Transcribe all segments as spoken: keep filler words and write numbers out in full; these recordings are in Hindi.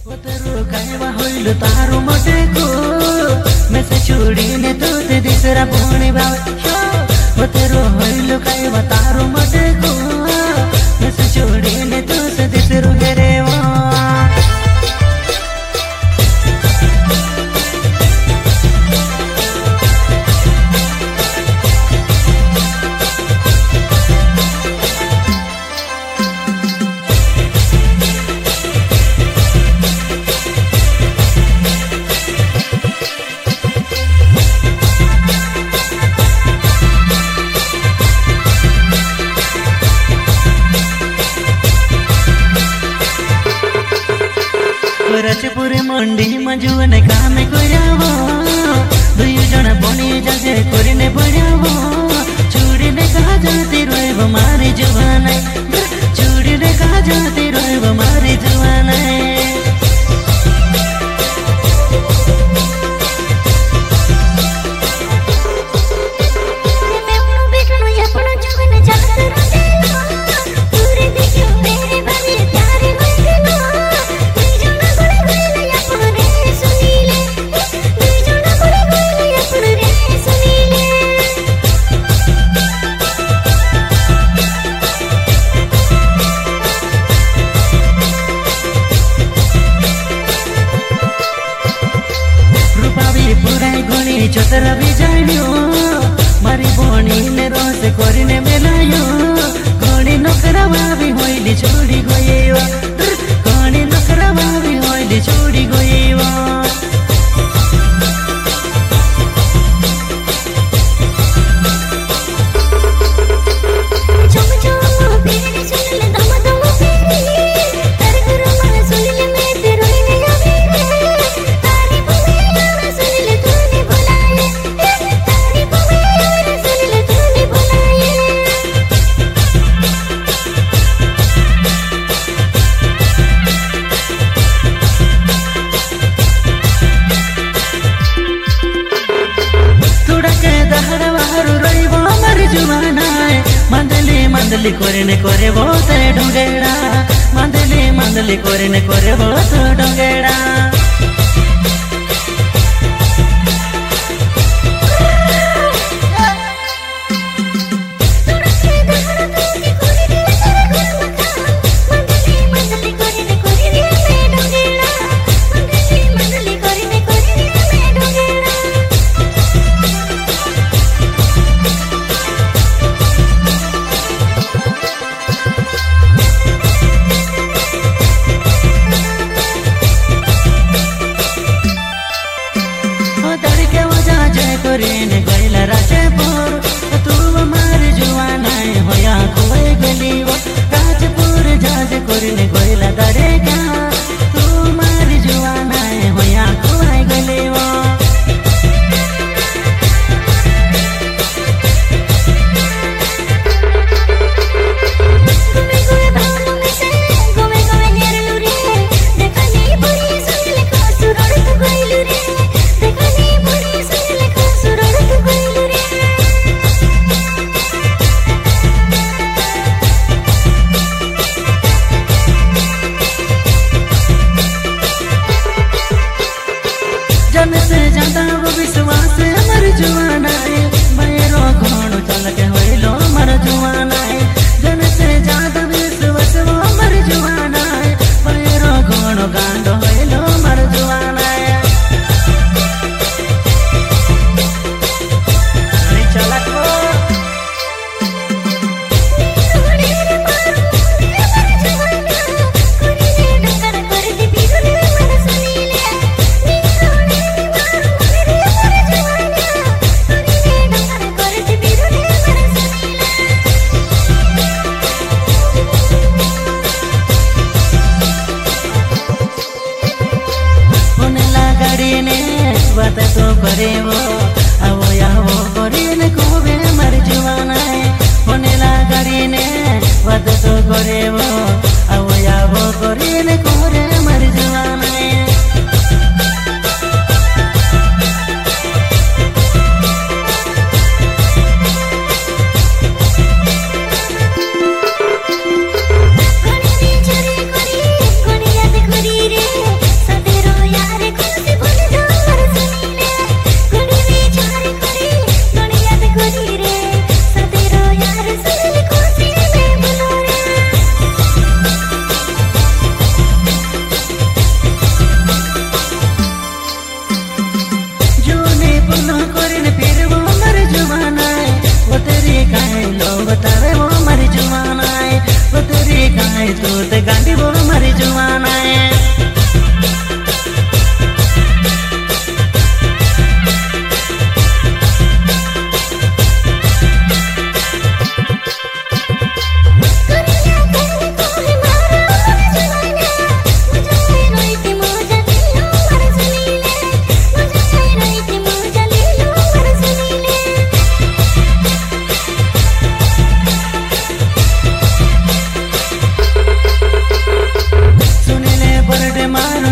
तेरो कायवा होइल तारो मटेको मेसे छोडीने तो ते दिसरा भोणी बाव तेरो होइल कायवा तारो मटेको मेसे छोडीने तो ते दिसरो हेरेवा रचपुरे मंडी मजुने काम करावो दुई जन बनी जाजे करिने बढ़ावो चूड़ीने कहा जाती रोइब मारी जुवाने चूड़ीने कहा जाती रोइब मारी जुवाने चतरा भी जाइयो मारी बोनी ने रोस करिने मेलायो कोणी नोकरा भाभी होइली छोडी गएवा कोणी नोकरा भाभी होइली छोडी गएवा मंदली कोरिने कोरे बहुत डोंगेड़ा मंदली मंदली कोरिने कोरे बहुत डोंगेड़ा करिने गइला राजपुर तू मारी जुवाना होया खोए गलीवा राजपुर जाज करिने गइला दरेका तू मारी जुवाना होया खोए गलीवा जन से ज्यादा वो विश्वास मर जुआना है मेरो घोड़ो चल के होइलो मर जुआना है जन से ज्यादा विश्वास वो मर जुआना है मेरो घोड़ो गांडो होइलो मर जुआना है चला को बात तो करे वो आवो यावो करिने कोबे मर जुवाना है होने ला करिने बात तो करे वो आवो यावो करिने कोरे मर जुवाना है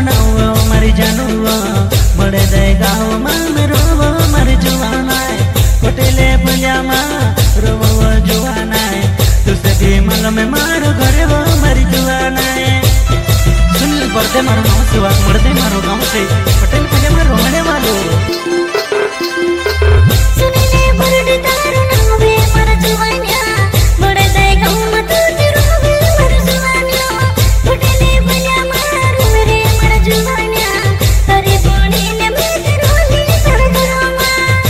बनाओ मारी जानू बड़े दे गाँव में रोवो मारी जुआना कोटेले भलिया रोवो जुआना तुसे भी मल में मारो घरे वो मारी जुआना सुन बड़े मारो गाँव से वाक मरदे मारो गाँव से पटेल भलिया मारो होने वालो सुनले बरड तारो नावे मारा जुआनिया बड़े दे गाँव में तू रोवे मारा जुआनिया कोटेले भलिया मारो रे मारा जुआनिया तरे बोले ने मैं रोली तड़ घरोमा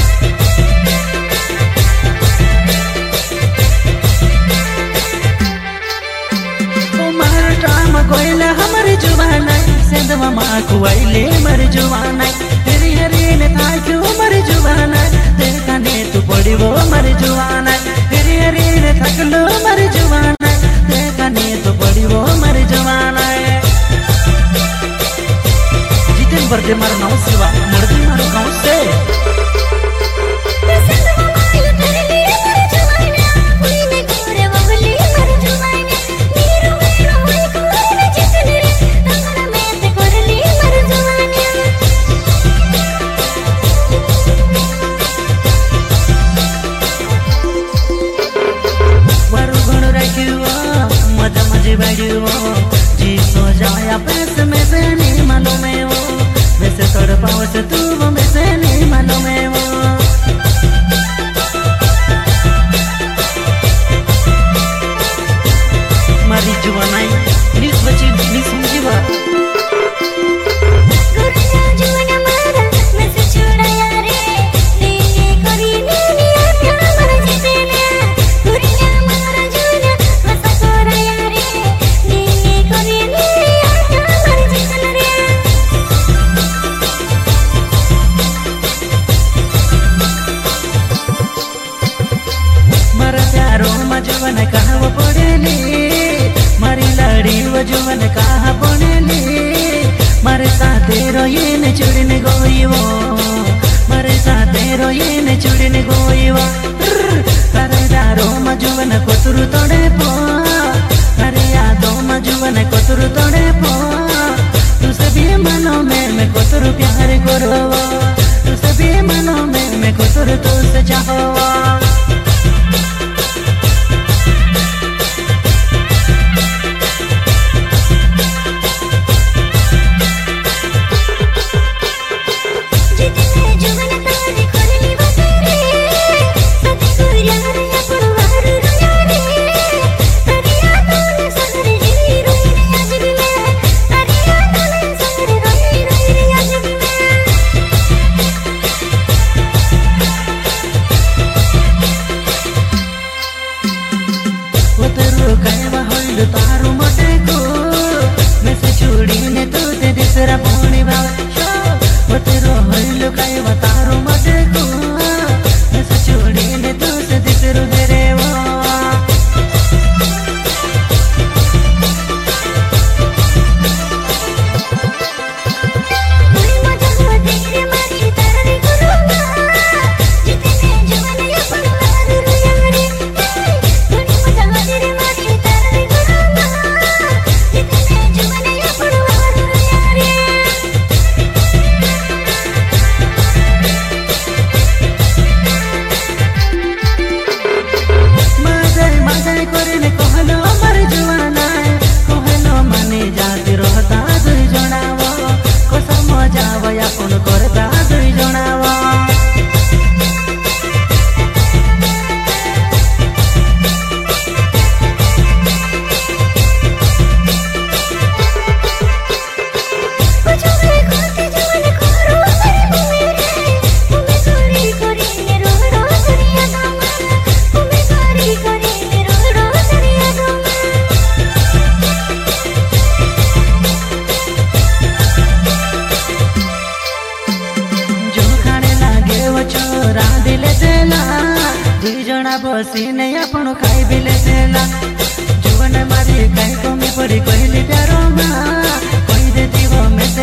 कोयला हमारे जुबाना सेंधवा माँ कुआइले मर जुबाना तेरी हरी ने था क्यों मर जुबाना तेरे काने तू पड़ी वो मर जुबाना तेरी हरी ने थक लो मर जुबाना तेरे काने तू पड़ी वो मर जुबाना जितने बरदे मारो नाव सिवा मरदे मारो गाँव से जी सो जाया पैसे में से नहीं मालूम है वो वैसे तोड़ पाओ से तू वो में से नहीं मालूम है वो मारी जुआनाई निस बची निस समझी बा जुवन कहा वो पड़ेली मारी लड़ी वो जुवन कहा पड़ेली मारे साथे रोये ने चुड़ने गोई वो मारे साथे रोये ने चुड़ने गोई वो करे दारो मजुवन कोतुरु तोड़े पो करे यादो मजुवन कोतुरु तोड़े पो तुसे भी मनो में मैं कोतुरु प्यार करो तुसे भी मनो में मैं कोतुरु तुसे चाहो तारू मोटे को मैं से चूड़ी ने तो ते दिसरा बोनी बाशो वो तेरो हल्लो काय वा तारू मोटे को मैं से चूड़ी ने तो ते दिसरो देरे वो बसीने आपण खाई बिले देला जुवन मारी कहीं कमी पड़ी कहली प्यारो माँ कही देती वो मैं